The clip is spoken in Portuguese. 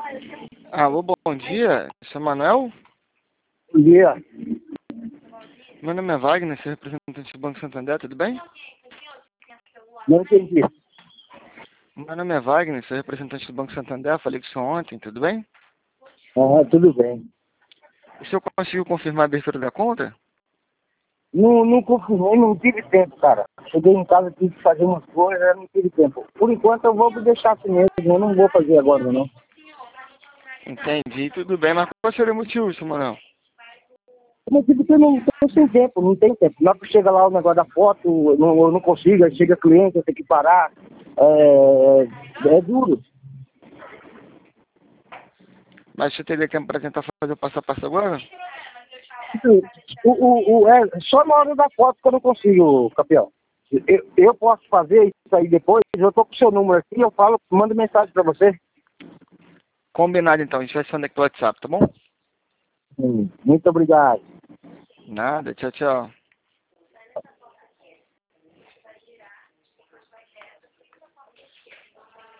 Alô, bom dia. Seu Manuel? Bom dia. Meu nome é Wagner, sou representante do Banco Santander, tudo bem? Não entendi. Meu nome é Wagner, sou representante do Banco Santander, falei com o senhor ontem, tudo bem? Tudo bem. O senhor conseguiu confirmar a abertura da conta? Não confirmei, não tive tempo, cara. Cheguei em casa, tive que fazer umas coisas, não tive tempo. Por enquanto eu vou deixar assim mesmo, eu não vou fazer agora não. Entendi, tudo bem, mas qual seria o motivo, seu Manuel? Eu não tive porque eu não estou sem tempo, não tem tempo. Na hora que chega lá o negócio da foto, eu não consigo, aí chega cliente, eu tenho que parar. É duro. Mas você teria tempo para tentar fazer o passo a passo agora? Só na hora da foto que eu não consigo, campeão. Eu posso fazer isso aí depois, eu tô com o seu número aqui, eu falo, mando mensagem para você. Combinado então, a gente vai se conectar no WhatsApp, tá bom? Muito obrigado. Nada, tchau, tchau.